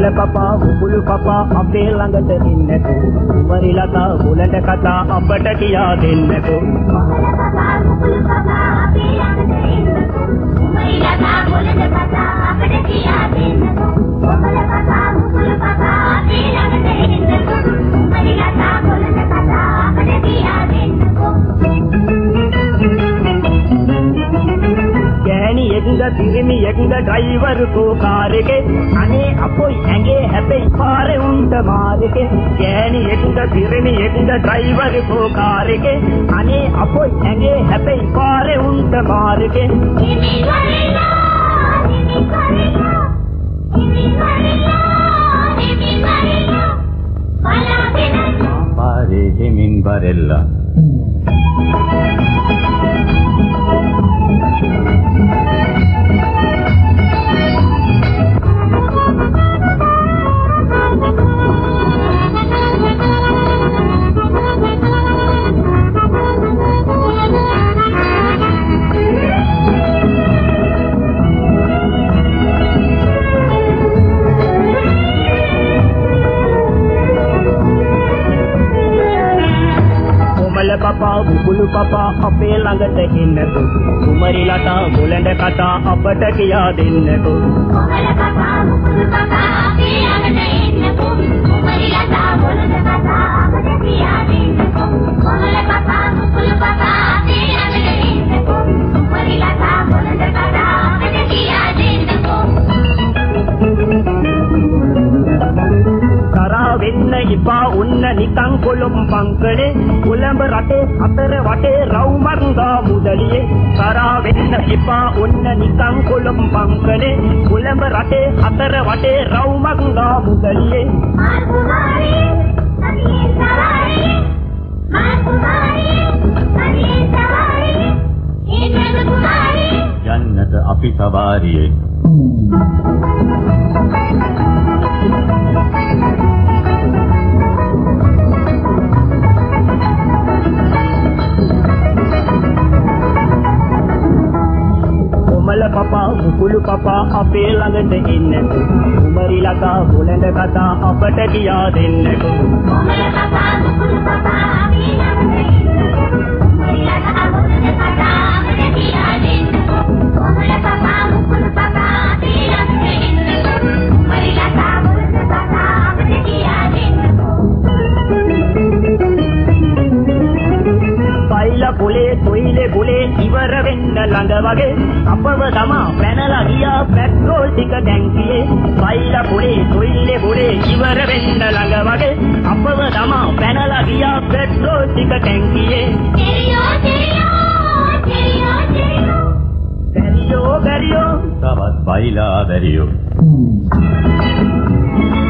පපා උකුළු පපා අපේ ළඟට ඉන්නකෝ කුමරි ලතා බුලඳ කතා අපට කියා දෙන්නකෝ කොමල පපා උකුළු පපා අපේ ළඟට ඉන්නකෝ කුමරි ලතා බුලඳ කතා අපට කියා දෙන්නකෝ කොමල පපා උකුළු පපා අපේ ළඟට ඉන්නකෝ කුමරි ලතා බුලඳ කතා අපට කියා දෙන්නකෝ ගෑණි එක්ග පිරිමි එක්ග ඩ්‍රයිවර් කෝ කාර් එකේ අනේ අපොයි ඇඟේ හැබැයි පාරේ උන්ට මාර් එකේ ගෑණි එක්ග පිරිමි එක්ග ඩ්‍රයිවර් කෝ කාර් එකේ අනේ අපොයි ඇඟේ හැබැයි පාරේ උන්ට මාර් එකේ හිමි වරිලා බලාගෙන පාරේ හිමින් බරෙල්ලා පපා උකුළු පපා අපේ ළඟට එන්නකෝ කුමරි ලතා බුලඳ කතා අපට කියා දෙන්නකෝ කොමල පපා උකුළු පපා අපේ ළඟට එන්නකෝ කුමරි ලතා බුලඳ කතා අපට කියා දෙන්නකෝ කොමල පපා උකුළු පපා අපේ ළඟට එන්නකෝ කුමරි ලතා බුලඳ කතා අපට කියා දෙන්නකෝ කරා වෙන්න ඉපා උන්න නිකං කොළොම් පංකලේ කොළඹ රටේ අතර වටේ රවුමන්දා මුදලියේ කරා වෙන්න ඉපා උන්න නිකං කොළොම් පංකලේ කොළඹ රටේ අතර වටේ රවුමන්දා මුදලියේ මාකුමාරි අනියේ සවාරි මාකුමාරි අනියේ සවාරි ඒකද කුමාරි යන්නට අපි සවාරියේ කොමල පපා උකුළු පපා අපේ ළඟට එන්නකෝ කුමරි ලතා බුලඳ කතා අපට කියා දෙන්නකෝ කොමල පපා උකුළු පපා අපේ ළඟට එන්නකෝ කුමරි ලතා බුලඳ කතා අපට කියා දෙන්නකෝ කොමල පපා උකුළු පපා අපේ ළඟට එන්නකෝ කුමරි ලතා බුලඳ කතා අපට කියා දෙන්නකෝ පයිලා පොලේ තොইলে බුලේ ඉවර වෙන්න ළඟ වගේ අපව තමා පැනලා ගියා පෙට්‍රෝල් ටික ටැංකියේ පයිලා පොලේ තොইলে බුලේ ඉවර වෙන්න ළඟ වගේ අපව තමා පැනලා ගියා පෙට්‍රෝල් ටික ටැංකියේ තෙරියෝ බැරියෝ තවත් බයිලා බැරියෝ